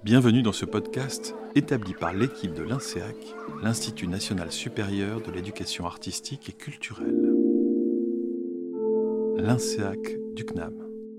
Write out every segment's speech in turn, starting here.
Bienvenue dans ce podcast établi par l'équipe de l'INSEAC, l'Institut national supérieur de l'éducation artistique et culturelle. L'INSEAC du CNAM.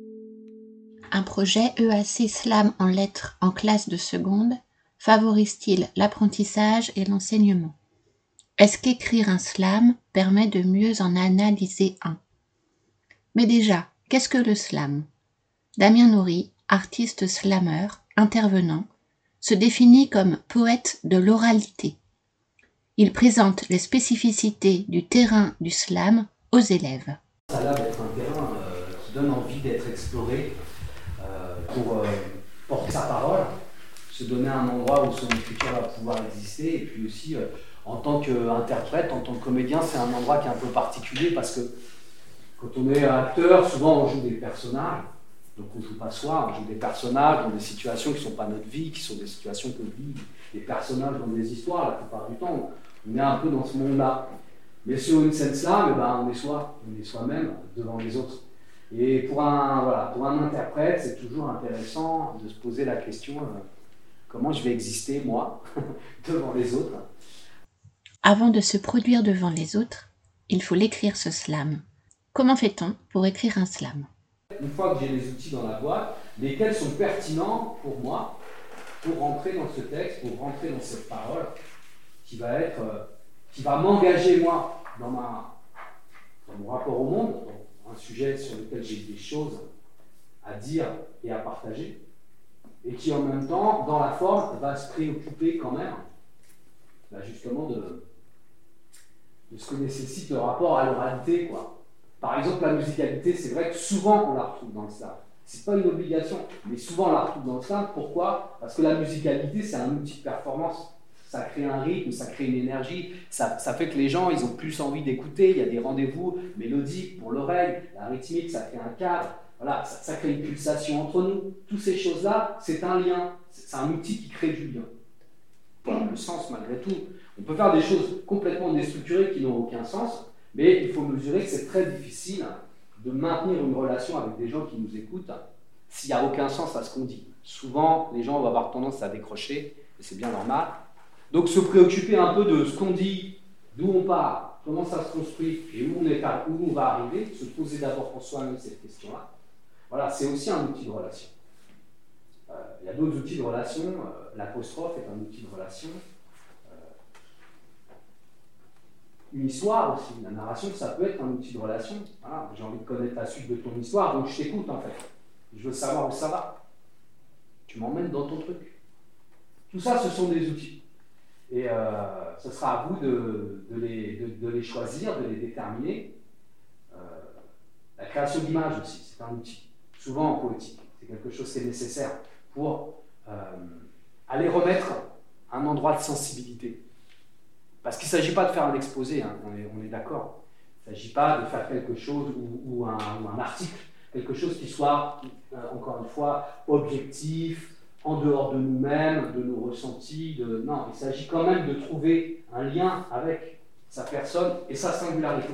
Un projet EAC Slam en lettres en classe de seconde favorise-t-il l'apprentissage et l'enseignement? Est-ce qu'écrire un slam permet de mieux en analyser un? Mais déjà, qu'est-ce que le slam? Damien Nourry, artiste slameur, intervenant, se définit comme poète de l'oralité. Il présente les spécificités du terrain du slam aux élèves. Ça a l'air d'être un terrain qui donne envie d'être exploré pour porter sa parole, se donner un endroit où son écriture va pouvoir exister, et puis aussi en tant qu'interprète, en tant que comédien, c'est un endroit qui est un peu particulier parce que quand on est acteur, souvent on joue des personnages. Donc on ne joue pas soi, on joue des personnages dans des situations qui ne sont pas notre vie, qui sont des situations que vivent des personnages dans des histoires. La plupart du temps, on est un peu dans ce monde-là. Mais sur une scène slam, on est soi-même devant les autres. Et pour un interprète, c'est toujours intéressant de se poser la question comment je vais exister, moi, devant les autres. Avant de se produire devant les autres, il faut l'écrire ce slam. Comment fait-on pour écrire un slam ? Une fois que j'ai les outils dans la boîte, lesquels sont pertinents pour moi, pour rentrer dans ce texte, pour rentrer dans cette parole, qui va m'engager moi dans mon rapport au monde, dans un sujet sur lequel j'ai des choses à dire et à partager, et qui en même temps, dans la forme, va se préoccuper quand même, justement de ce que nécessite le rapport à l'oralité, quoi. Par exemple, la musicalité, c'est vrai que souvent on la retrouve dans le slam. C'est pas une obligation, mais souvent on la retrouve dans le slam. Pourquoi ? Parce que la musicalité, c'est un outil de performance. Ça crée un rythme, ça crée une énergie. Ça fait que les gens, ils ont plus envie d'écouter. Il y a des rendez-vous mélodiques pour l'oreille, la rythmique, ça crée un cadre. Voilà, ça crée une pulsation entre nous. Toutes ces choses-là, c'est un lien. C'est un outil qui crée du lien. Voilà, le sens, malgré tout. On peut faire des choses complètement déstructurées qui n'ont aucun sens. Mais il faut mesurer que c'est très difficile de maintenir une relation avec des gens qui nous écoutent s'il n'y a aucun sens à ce qu'on dit. Souvent, les gens vont avoir tendance à décrocher, et c'est bien normal. Donc se préoccuper un peu de ce qu'on dit, d'où on part, comment ça se construit et où on va arriver, se poser d'abord pour soi-même cette question-là. Voilà, c'est aussi un outil de relation. Il y a d'autres outils de relation, l'apostrophe est un outil de relation. Une histoire aussi, la narration, ça peut être un outil de relation. Voilà, j'ai envie de connaître la suite de ton histoire, donc je t'écoute en fait. Je veux savoir où ça va. Tu m'emmènes dans ton truc. Tout ça, ce sont des outils. Et ce sera à vous de les choisir, de les déterminer. La création d'images aussi, c'est un outil. Souvent en poétique, c'est quelque chose qui est nécessaire pour aller remettre un endroit de sensibilité. Parce qu'il ne s'agit pas de faire un exposé, hein, on est d'accord. Il ne s'agit pas de faire quelque chose ou un article, quelque chose qui soit, encore une fois, objectif, en dehors de nous-mêmes, de nos ressentis. Non, il s'agit quand même de trouver un lien avec sa personne et sa singularité.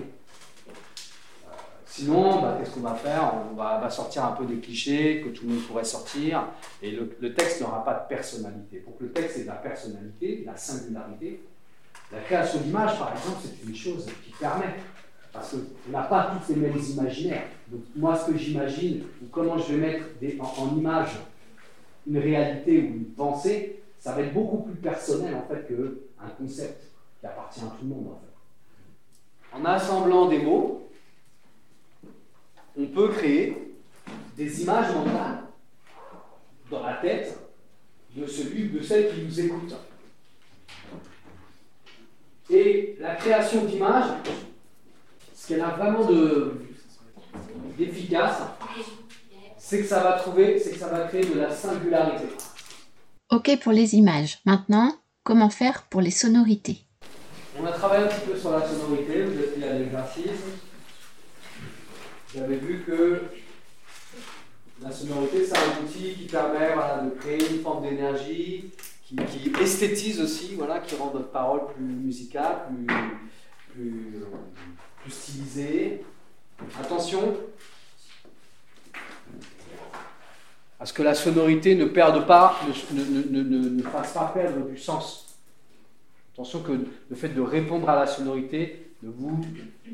Sinon, qu'est-ce qu'on va faire ? On va sortir un peu des clichés que tout le monde pourrait sortir, et le texte n'aura pas de personnalité. Pour que le texte ait de la personnalité, de la singularité, la création d'images, par exemple, c'est une chose qui permet, parce qu'on n'a pas toutes les mêmes imaginaires. Donc moi, ce que j'imagine, ou comment je vais mettre en image une réalité ou une pensée, ça va être beaucoup plus personnel en fait qu'un concept qui appartient à tout le monde. En fait. En assemblant des mots, on peut créer des images mentales dans la tête de celui ou de celle qui nous écoute. Et la création d'images, ce qu'elle a vraiment d'efficace, c'est que ça va créer de la singularité. Ok pour les images. Maintenant, comment faire pour les sonorités ? On a travaillé un petit peu sur la sonorité, vous êtes mis à l'exercice. Vous avez vu que la sonorité, c'est un outil qui permet de créer une forme d'énergie, qui esthétise aussi, qui rend notre parole plus musicale, plus stylisée. Attention. à ce que la sonorité ne perde pas, ne fasse pas perdre du sens. Attention que le fait de répondre à la sonorité ne vous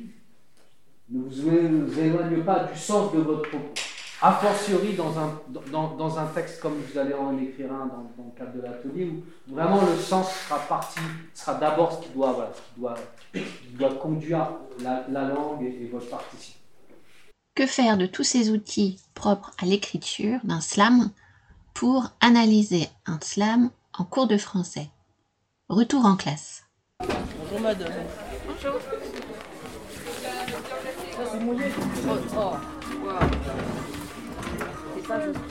éloigne pas du sens de votre propos. A fortiori dans un texte comme vous allez en écrire un dans le cadre de l'atelier, où vraiment le sens sera d'abord ce qui doit conduire la langue et votre participe. Que faire de tous ces outils propres à l'écriture d'un slam pour analyser un slam en cours de français? Retour en classe. Bonjour madame. Bonjour. C'est mouillé. Oh. Wow. C'est pas juste.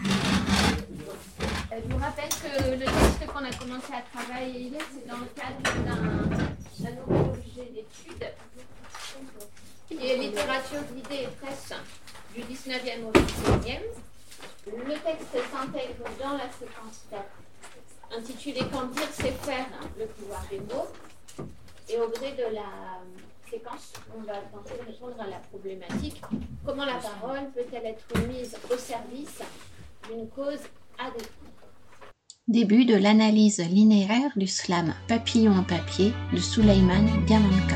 Je vous rappelle que le texte qu'on a commencé à travailler hier, c'est dans le cadre d'un nouveau objet d'étude qui est littérature d'idées et presse du 19e au 21e. Le texte s'intègre dans la séquence intitulée Quand dire c'est faire le pouvoir des mots. Et au gré de la séquence, on va tenter de répondre à la problématique comment la parole peut-elle être mise au service d'une cause adéquate. Début de l'analyse linéaire du slam Papillon en papier de Souleymane Diamanka.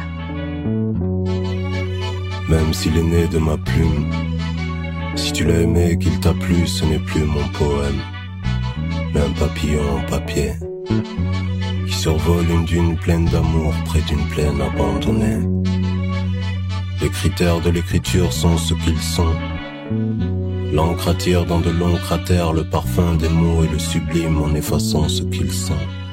Même s'il est né de ma plume, si tu l'as aimé, qu'il t'a plu, ce n'est plus mon poème, mais un papillon en papier qui survole une dune pleine d'amour près d'une plaine abandonnée. Les critères de l'écriture sont ce qu'ils sont. L'encre attire dans de longs cratères le parfum des mots et le sublime en effaçant ce qu'ils sont.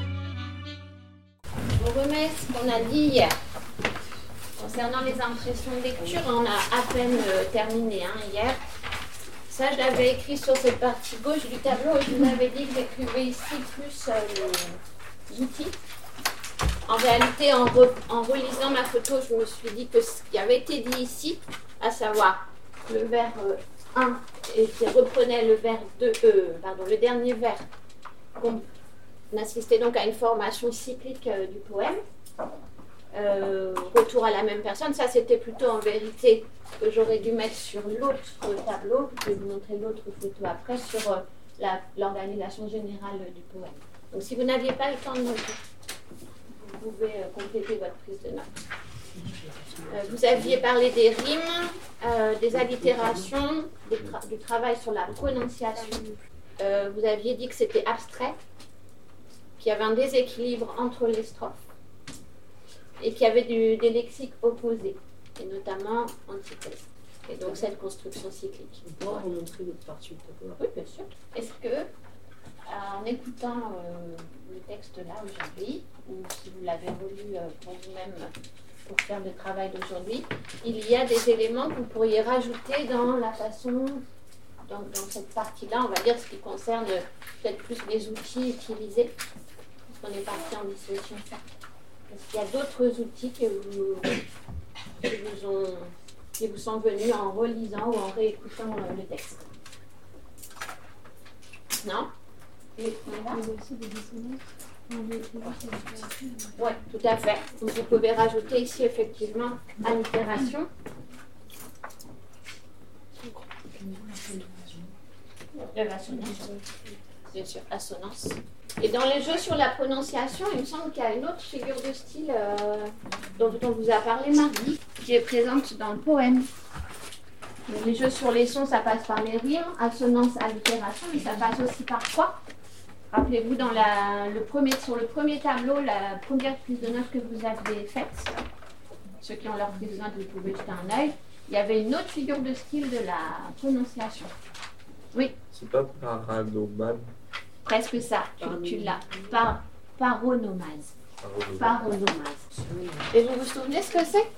Je vous remets ce qu'on a dit hier. Concernant les impressions de lecture, on a à peine terminé hier. Ça, je l'avais écrit sur cette partie gauche du tableau et je vous avais dit que j'écrivais ici plus les outils. En réalité, en relisant ma photo, je me suis dit que ce qui avait été dit ici, à savoir le vers 1 et qui reprenait le vers 2, le dernier vers, qu'on assistait donc à une formation cyclique du poème. Retour à la même personne, ça c'était plutôt en vérité que j'aurais dû mettre sur l'autre tableau. Je vais vous montrer l'autre photo après sur l'organisation générale du poème. Donc si vous n'aviez pas le temps de noter, vous pouvez compléter votre prise de notes. Vous aviez parlé des rimes, des allitérations, du travail sur la prononciation. Vous aviez dit que c'était abstrait, qu'il y avait un déséquilibre entre les strophes et qu'il y avait des lexiques opposés, et notamment antithèse. Et donc cette construction cyclique. On pourra vous montrer notre partie au tableau. Oui, bien sûr. Est-ce que, en écoutant le texte là aujourd'hui, ou si vous l'avez relu pour vous-même pour faire le travail d'aujourd'hui, il y a des éléments que vous pourriez rajouter dans la façon, dans cette partie-là, on va dire ce qui concerne peut-être plus les outils utilisés, parce qu'on est parti en dissociation ça. Est-ce qu'il y a d'autres outils qui vous sont venus en relisant ou en réécoutant le texte? Non? Oui, tout à fait. Donc, vous pouvez rajouter ici effectivement allitération. L'assonance. Bien sûr, assonance. Et dans les jeux sur la prononciation, il me semble qu'il y a une autre figure de style dont on vous a parlé mardi, qui est présente dans le poème. Donc, les jeux sur les sons, ça passe par les rimes, assonance, allitération, mais ça passe aussi par quoi? Rappelez-vous, sur le premier tableau, la première prise de notes que vous aviez faite, ceux qui ont leur prise de notes, vous pouvez jeter un œil, il y avait une autre figure de style de la prononciation. Oui. C'est pas paranomase. Presque ça, tu l'as. Paronomase. Et vous vous souvenez ce que c'est?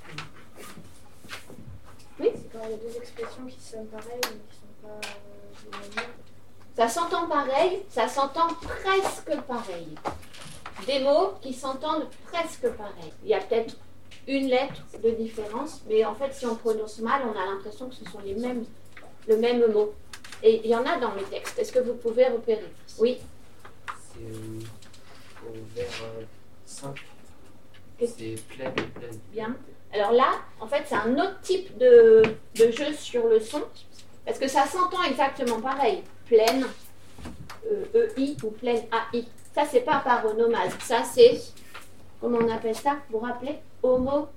Oui. C'est quand il y a deux expressions qui sonnent pareil mais qui ne sont pas les mêmes. Ça s'entend pareil, ça s'entend presque pareil. Des mots qui s'entendent presque pareil. Il y a peut-être une lettre de différence, mais en fait, si on prononce mal, on a l'impression que ce sont le même mot. Et il y en a dans mes textes. Est-ce que vous pouvez repérer? Oui. C'est au vers 5. C'est pleine. Bien. Alors là, en fait, c'est un autre type de jeu sur le son, parce que ça s'entend exactement pareil. pleine EI ou pleine AI. Ça, c'est pas paronomase. Ça, c'est, comment on appelle ça? Vous vous rappelez? Homophone.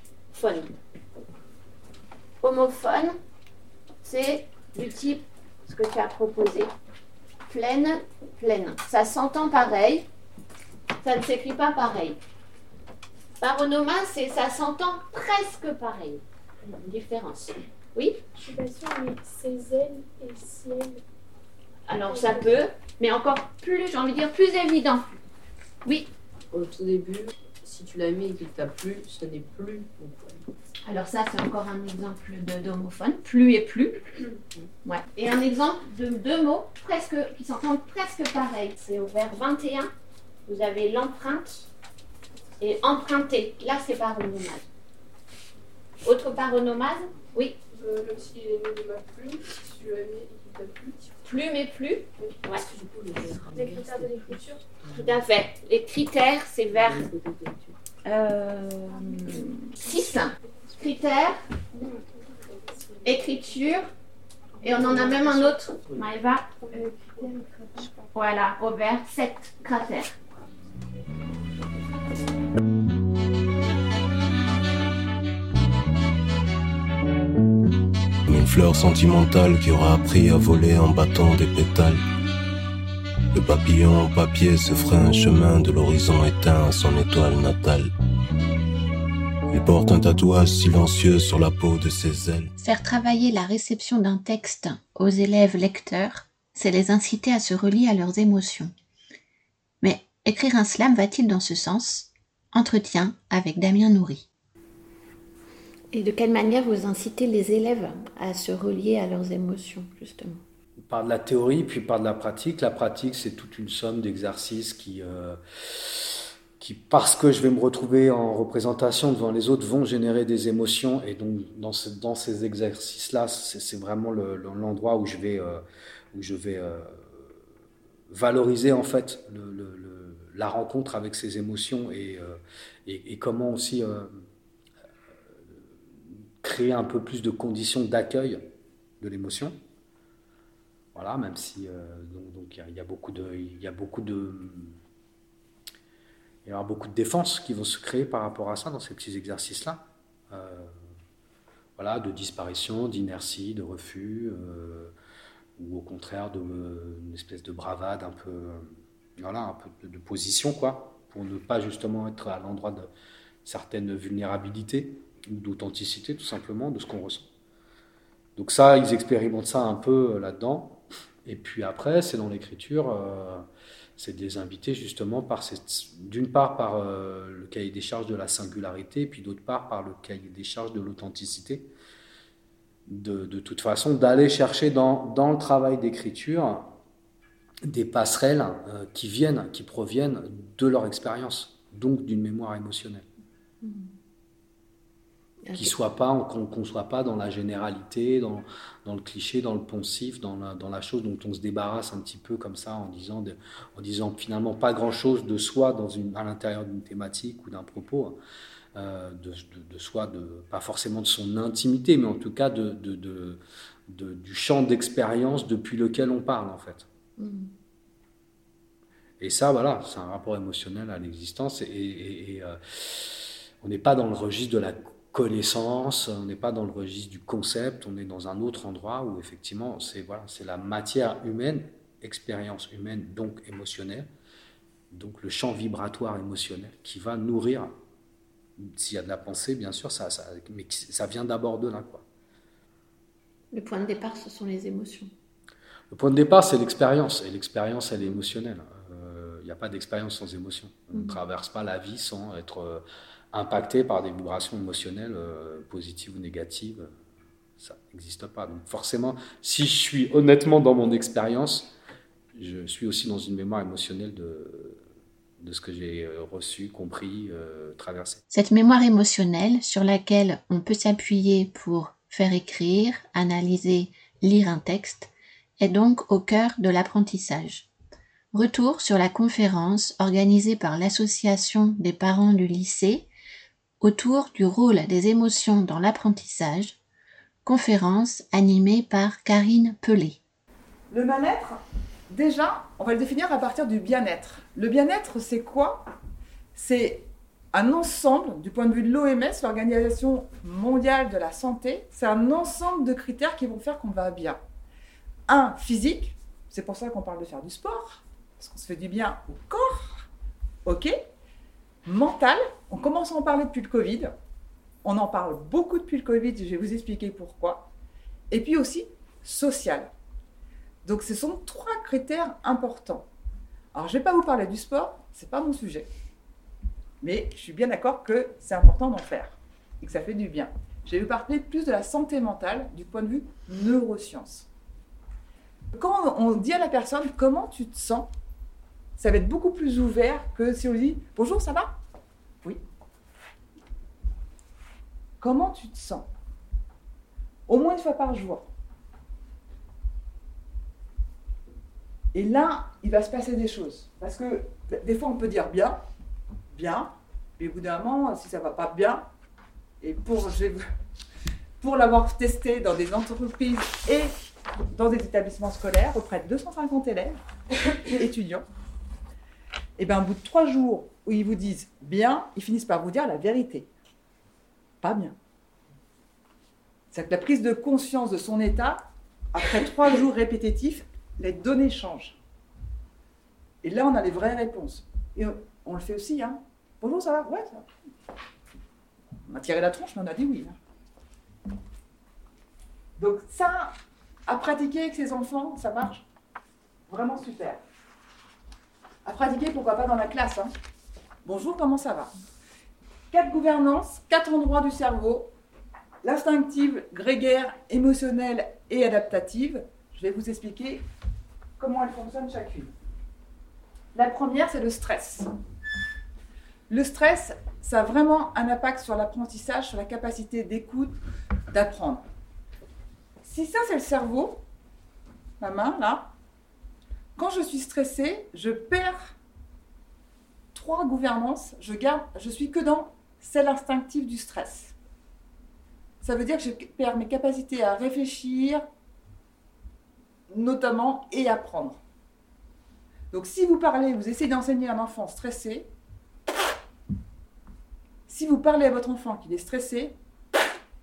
Homophone, c'est du type, ce que tu as proposé, pleine, pleine. Ça s'entend pareil, ça ne s'écrit pas pareil. Paronomase, c'est ça s'entend presque pareil. Une différence. Oui? Je suis pas sûre, mais c'est elle et ciel. Alors ça peut, mais encore plus, j'ai envie de dire, plus évident. Oui? Au tout début, si tu l'as mis et qu'il t'a plu, ce n'est plus mon poème. Alors ça, c'est encore un exemple d'homophone. Plus et plus. Ouais. Et un exemple de deux mots presque, qui s'entendent presque pareil. C'est au vers 21. Vous avez l'empreinte et emprunter. Là, c'est paronomase. Autre paronomase? Oui. Même si il est né de ma plume, si tu l'as mis et qu'il t'a plu. Plume et plus. Ouais. Les critères de l'écriture. Tout à fait. Les critères, c'est vers 6. Critères, écriture, et on en a même un autre, Maëva. Voilà, au vers 7 cratères. Une fleur sentimentale qui aura appris à voler en battant des pétales. Le papillon en papier se ferait un chemin de l'horizon éteint à son étoile natale. Il porte un tatouage silencieux sur la peau de ses ailes. Faire travailler la réception d'un texte aux élèves lecteurs, c'est les inciter à se relier à leurs émotions. Mais écrire un slam va-t-il dans ce sens? Entretien avec Damien Nourry. Et de quelle manière vous incitez les élèves à se relier à leurs émotions, justement? Par de la théorie, puis par de la pratique. La pratique, c'est toute une somme d'exercices qui, parce que je vais me retrouver en représentation devant les autres, vont générer des émotions. Et donc, dans ces exercices-là, c'est vraiment l'endroit où je vais valoriser, en fait, la rencontre avec ces émotions et comment aussi créer un peu plus de conditions d'accueil de l'émotion. Voilà, même si donc il y a beaucoup de défenses qui vont se créer par rapport à ça dans ces petits exercices-là. Voilà, de disparition, d'inertie, de refus, ou au contraire une espèce de bravade un peu de position, quoi, pour ne pas justement être à l'endroit de certaines vulnérabilités ou d'authenticité, tout simplement, de ce qu'on ressent. Donc ça, ils expérimentent ça un peu là-dedans. Et puis après, c'est dans l'écriture, c'est de les inviter justement d'une part par le cahier des charges de la singularité, et puis d'autre part par le cahier des charges de l'authenticité. De toute façon, d'aller chercher dans le travail d'écriture des passerelles qui proviennent de leur expérience, donc d'une mémoire émotionnelle. Okay. Qu'on ne soit pas dans la généralité, dans le cliché, dans le poncif, dans la chose dont on se débarrasse un petit peu comme ça en disant finalement pas grand-chose de soi à l'intérieur d'une thématique ou d'un propos, de soi, pas forcément de son intimité, mais en tout cas du champ d'expérience depuis lequel on parle, en fait. Et ça, voilà, c'est un rapport émotionnel à l'existence et on n'est pas dans le registre de la connaissance, on n'est pas dans le registre du concept, on est dans un autre endroit où effectivement c'est la matière humaine, expérience humaine, donc émotionnelle, donc le champ vibratoire émotionnel qui va nourrir, s'il y a de la pensée bien sûr, mais ça vient d'abord de là, quoi. Le point de départ, ce sont les émotions. Le point de départ, c'est l'expérience, et l'expérience, elle est émotionnelle. Il n'y a pas d'expérience sans émotion. On ne traverse pas la vie sans être impacté par des vibrations émotionnelles positives ou négatives. Ça n'existe pas. Donc forcément, si je suis honnêtement dans mon expérience, je suis aussi dans une mémoire émotionnelle de ce que j'ai reçu, compris, traversé. Cette mémoire émotionnelle sur laquelle on peut s'appuyer pour faire écrire, analyser, lire un texte, est donc au cœur de l'apprentissage. Retour sur la conférence organisée par l'association des parents du lycée autour du rôle des émotions dans l'apprentissage, conférence animée par Karine Pelé. Le mal-être, déjà, on va le définir à partir du bien-être. Le bien-être, c'est quoi? C'est un ensemble, du point de vue de l'OMS, l'Organisation mondiale de la santé, c'est un ensemble de critères qui vont faire qu'on va bien. Un, physique, c'est pour ça qu'on parle de faire du sport, parce qu'on se fait du bien au corps, ok. Mental, on commence à en parler depuis le Covid, on en parle beaucoup depuis le Covid, je vais vous expliquer pourquoi. Et puis aussi, social. Donc ce sont 3 critères importants. Alors je ne vais pas vous parler du sport, ce n'est pas mon sujet. Mais je suis bien d'accord que c'est important d'en faire et que ça fait du bien. Je vais vous parler plus de la santé mentale du point de vue neurosciences. Quand on dit à la personne comment tu te sens, ça va être beaucoup plus ouvert que si on dit « Bonjour, ça va ?» Oui. Comment tu te sens? Au moins 1 fois par jour. Et là, il va se passer des choses. Parce que des fois, on peut dire bien, mais au bout d'un moment, si ça ne va pas bien, et pour l'avoir testé dans des entreprises et dans des établissements scolaires, auprès de 250 élèves, étudiants, et bien au bout de 3 jours où ils vous disent bien, ils finissent par vous dire la vérité. Pas bien. C'est que la prise de conscience de son état, après 3 jours répétitifs, les données changent. Et là, on a les vraies réponses. Et on le fait aussi, hein. Bonjour, ça va? Ouais, ça va. On a tiré la tronche, mais on a dit oui. Hein. Donc ça, à pratiquer avec ses enfants, ça marche vraiment super. À pratiquer, pourquoi pas dans la classe. Hein. Bonjour, comment ça va? 4 gouvernances, 4 endroits du cerveau, l'instinctive, grégaire, émotionnelle et adaptative. Je vais vous expliquer comment elles fonctionnent chacune. La première, c'est le stress. Le stress, ça a vraiment un impact sur l'apprentissage, sur la capacité d'écoute, d'apprendre. Si ça, c'est le cerveau, ma main, là, quand je suis stressée, je perds 3 gouvernances, je suis que dans celle instinctive du stress. Ça veut dire que je perds mes capacités à réfléchir, notamment, et apprendre. Donc, si vous essayez d'enseigner un enfant stressé, si vous parlez à votre enfant qu'il est stressé, il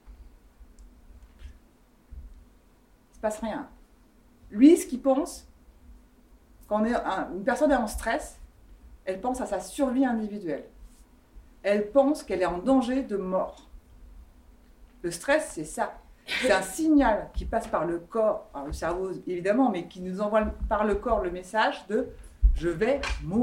ne se passe rien. Lui, ce qu'il pense, quand une personne est en stress, elle pense à sa survie individuelle. Elle pense qu'elle est en danger de mort. Le stress, c'est ça. C'est un signal qui passe par le corps, par le cerveau évidemment, mais qui nous envoie par le corps le message de « je vais mourir ».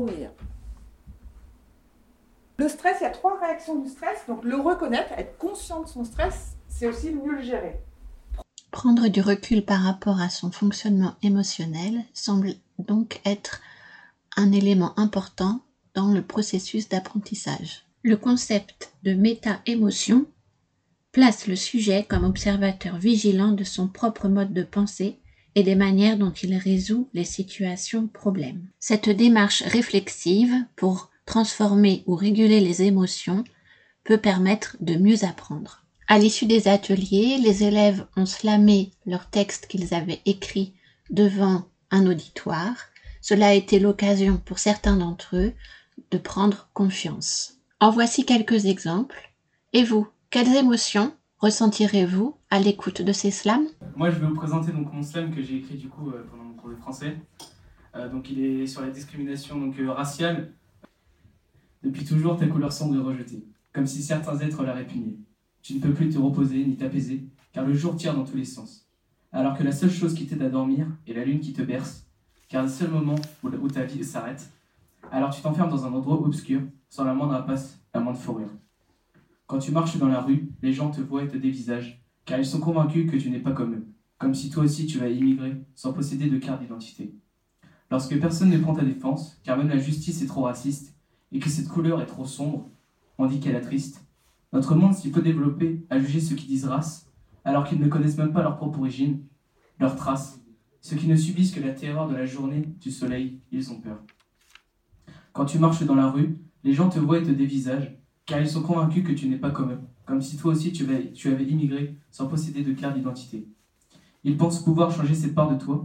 Le stress, il y a 3 réactions du stress. Donc le reconnaître, être conscient de son stress, c'est aussi mieux le gérer. Prendre du recul par rapport à son fonctionnement émotionnel semble donc être un élément important dans le processus d'apprentissage. Le concept de méta-émotion place le sujet comme observateur vigilant de son propre mode de pensée et des manières dont il résout les situations problèmes. Cette démarche réflexive pour transformer ou réguler les émotions peut permettre de mieux apprendre. À l'issue des ateliers, les élèves ont slamé leur texte qu'ils avaient écrit devant un auditoire. Cela a été l'occasion pour certains d'entre eux de prendre confiance. En voici quelques exemples. Et vous, quelles émotions ressentirez-vous à l'écoute de ces slams? Moi, je vais vous présenter donc mon slam que j'ai écrit du coup pendant mon cours de français. Donc, il est sur la discrimination raciale. Depuis toujours, ta couleur sombre est rejetée, comme si certains êtres la répugnaient. Tu ne peux plus te reposer ni t'apaiser, car le jour tire dans tous les sens. Alors que la seule chose qui t'aide à dormir est la lune qui te berce, car le seul moment où ta vie s'arrête, alors tu t'enfermes dans un endroit obscur, sans la moindre impasse, la moindre fourrure. Quand tu marches dans la rue, les gens te voient et te dévisagent, car ils sont convaincus que tu n'es pas comme eux, comme si toi aussi tu vas immigrer sans posséder de carte d'identité. Lorsque personne ne prend ta défense, car même la justice est trop raciste, et que cette couleur est trop sombre, on dit qu'elle est triste. Notre monde si peu développé à juger ceux qui disent race, alors qu'ils ne connaissent même pas leur propre origine, leurs traces. Ceux qui ne subissent que la terreur de la journée, du soleil, ils ont peur. Quand tu marches dans la rue, les gens te voient et te dévisagent, car ils sont convaincus que tu n'es pas comme eux, comme si toi aussi tu avais immigré sans posséder de carte d'identité. Ils pensent pouvoir changer cette part de toi,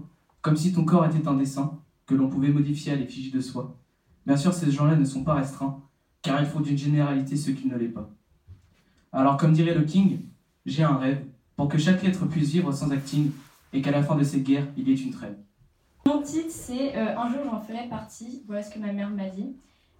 comme si ton corps était un dessin que l'on pouvait modifier à l'effigie de soi. Bien sûr, ces gens-là ne sont pas restreints, car ils font d'une généralité ce qui ne l'est pas. Alors, comme dirait le King, j'ai un rêve, pour que chaque être puisse vivre sans acting, et qu'à la fin de cette guerre, il y ait une trêve. Mon titre, c'est Un jour j'en ferai partie, voilà ce que ma mère m'a dit.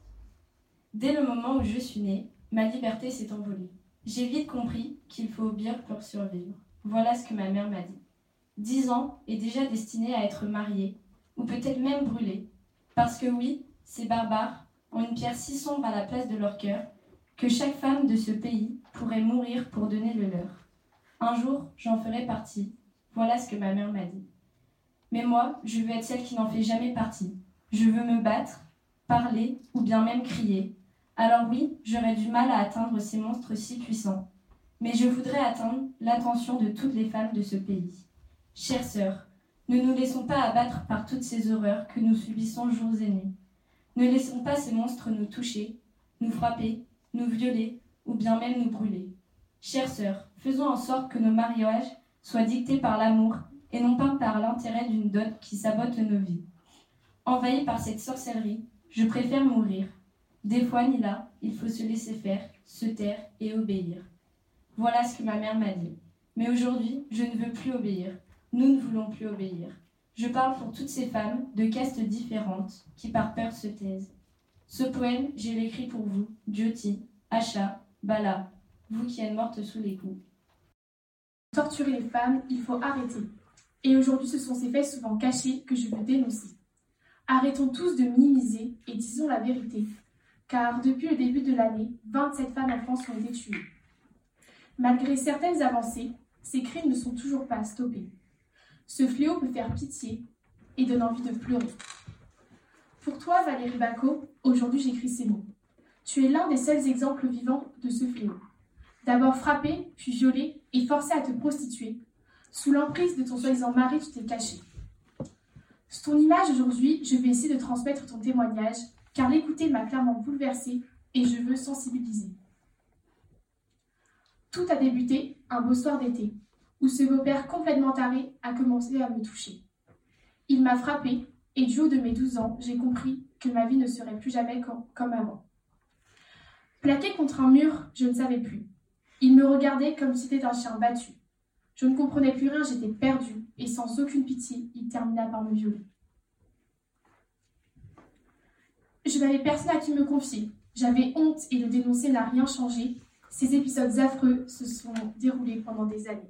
Dès le moment où je suis née, ma liberté s'est envolée. J'ai vite compris qu'il faut obéir pour survivre. Voilà ce que ma mère m'a dit. 10 ans est déjà destiné à être mariée, ou peut-être même brûlée. Parce que oui, ces barbares ont une pierre si sombre à la place de leur cœur que chaque femme de ce pays pourrait mourir pour donner le leur. Un jour, j'en ferai partie. Voilà ce que ma mère m'a dit. Mais moi, je veux être celle qui n'en fait jamais partie. Je veux me battre, parler ou bien même crier. Alors oui, j'aurais du mal à atteindre ces monstres si puissants. Mais je voudrais atteindre l'attention de toutes les femmes de ce pays. Chères sœurs, ne nous laissons pas abattre par toutes ces horreurs que nous subissons jours et nuits. Ne laissons pas ces monstres nous toucher, nous frapper, nous violer ou bien même nous brûler. Chères sœurs, faisons en sorte que nos mariages soient dictés par l'amour et non pas par l'intérêt d'une dot qui sabote nos vies. Envahi par cette sorcellerie, je préfère mourir. Des fois, Nila, il faut se laisser faire, se taire et obéir. Voilà ce que ma mère m'a dit. Mais aujourd'hui, je ne veux plus obéir. Nous ne voulons plus obéir. Je parle pour toutes ces femmes de castes différentes qui par peur se taisent. Ce poème, je l'ai écrit pour vous, Jyoti, Asha, Bala, vous qui êtes mortes sous les coups. Torturer les femmes, il faut arrêter. Et aujourd'hui, ce sont ces faits souvent cachés que je veux dénoncer. Arrêtons tous de minimiser et disons la vérité. Car depuis le début de l'année, 27 femmes en France ont été tuées. Malgré certaines avancées, ces crimes ne sont toujours pas stoppés. Ce fléau peut faire pitié et donne envie de pleurer. Pour toi, Valérie Bacot, aujourd'hui j'écris ces mots. Tu es l'un des seuls exemples vivants de ce fléau. D'abord frappé, puis violé et forcé à te prostituer. Sous l'emprise de ton soi-disant mari, tu t'es caché. Sous ton image aujourd'hui, je vais essayer de transmettre ton témoignage, car l'écouter m'a clairement bouleversée et je veux sensibiliser. Tout a débuté un beau soir d'été, où ce beau-père complètement taré a commencé à me toucher. Il m'a frappée et du haut de mes 12 ans, j'ai compris que ma vie ne serait plus jamais comme avant. Plaqué contre un mur, je ne savais plus. Il me regardait comme si c'était un chien battu. Je ne comprenais plus rien, j'étais perdue, et sans aucune pitié, il termina par me violer. Je n'avais personne à qui me confier. J'avais honte et le dénoncer n'a rien changé. Ces épisodes affreux se sont déroulés pendant des années.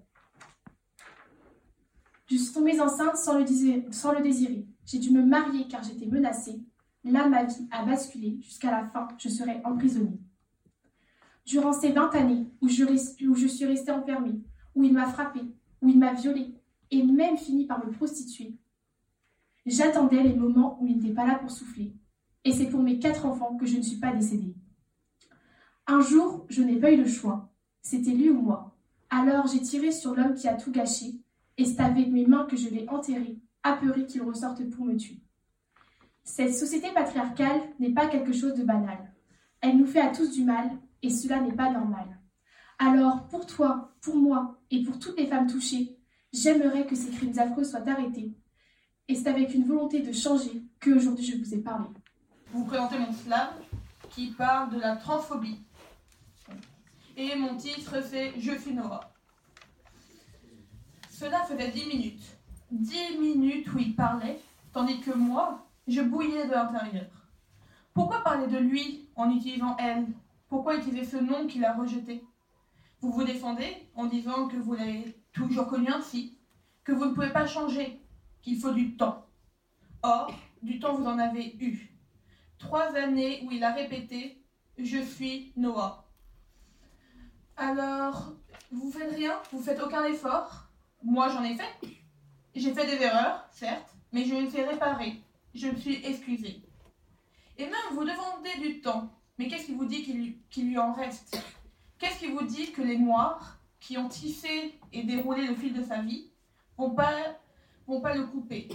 Je suis tombée enceinte sans le désirer. J'ai dû me marier car j'étais menacée. Là, ma vie a basculé. Jusqu'à la fin, je serai emprisonnée. Durant ces 20 années où je suis restée enfermée, où il m'a frappée, où il m'a violée et même fini par me prostituer, j'attendais les moments où il n'était pas là pour souffler. Et c'est pour mes 4 enfants que je ne suis pas décédée. Un jour, je n'ai pas eu le choix. C'était lui ou moi. Alors j'ai tiré sur l'homme qui a tout gâché, et c'est avec mes mains que je l'ai enterré, apeuré qu'il ressorte pour me tuer. Cette société patriarcale n'est pas quelque chose de banal. Elle nous fait à tous du mal, et cela n'est pas normal. Alors, pour toi, pour moi, et pour toutes les femmes touchées, j'aimerais que ces crimes affreux soient arrêtés. Et c'est avec une volonté de changer qu'aujourd'hui je vous ai parlé. Vous présentez mon slam qui parle de la transphobie. Et mon titre c'est « Je suis Noah ». Cela faisait 10 minutes. 10 minutes où il parlait, tandis que moi, je bouillais de l'intérieur. Pourquoi parler de lui en utilisant elle? Pourquoi utiliser ce nom qu'il a rejeté? Vous vous défendez en disant que vous l'avez toujours connu ainsi, que vous ne pouvez pas changer, qu'il faut du temps. Or, du temps vous en avez eu. 3 années où il a répété « Je suis Noah ». Alors, vous faites rien, vous faites aucun effort. Moi, j'en ai fait. J'ai fait des erreurs, certes, mais je me suis réparée. Je me suis excusée. Et même, vous demandez du temps. Mais qu'est-ce qui vous dit qu'il lui en reste? Qu'est-ce qui vous dit que les Noirs, qui ont tissé et déroulé le fil de sa vie, vont pas le couper?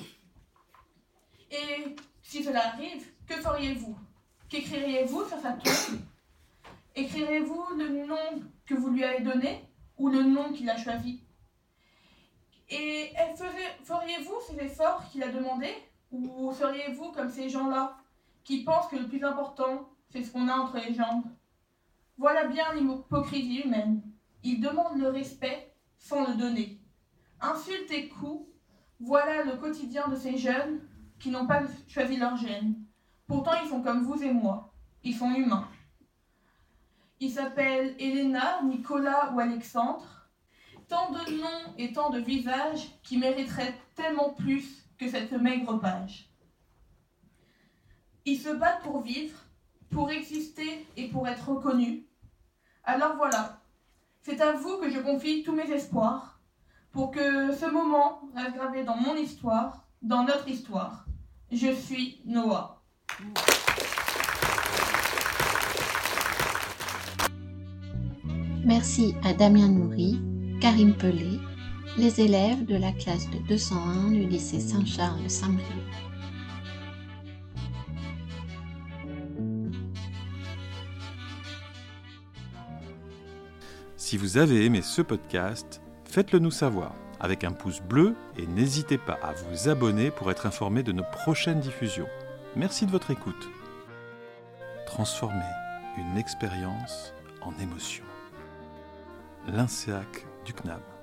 Et si cela arrive, que feriez-vous? Qu'écririez-vous sur sa tombe? Écrirez-vous le nom que vous lui avez donné ou le nom qu'il a choisi? Et feriez-vous ces efforts qu'il a demandés? Ou seriez-vous comme ces gens-là, qui pensent que le plus important, c'est ce qu'on a entre les jambes? Voilà bien l'hypocrisie humaine. Ils demandent le respect sans le donner. Insultes et coups, voilà le quotidien de ces jeunes qui n'ont pas choisi leur gène. Pourtant, ils sont comme vous et moi. Ils sont humains. Ils s'appellent Elena, Nicolas ou Alexandre. Tant de noms et tant de visages qui mériteraient tellement plus que cette maigre page. Ils se battent pour vivre, pour exister et pour être reconnus. Alors voilà, c'est à vous que je confie tous mes espoirs, pour que ce moment reste gravé dans mon histoire, dans notre histoire. Je suis Noah. Merci à Damien Nourry, Karine Pelé, les élèves de la classe de 201 du lycée Saint-Charles de Saint-Brieuc. Si vous avez aimé ce podcast, faites-le nous savoir avec un pouce bleu et n'hésitez pas à vous abonner pour être informé de nos prochaines diffusions. Merci de votre écoute. Transformez une expérience en émotion. L'INSEAC du CNAB.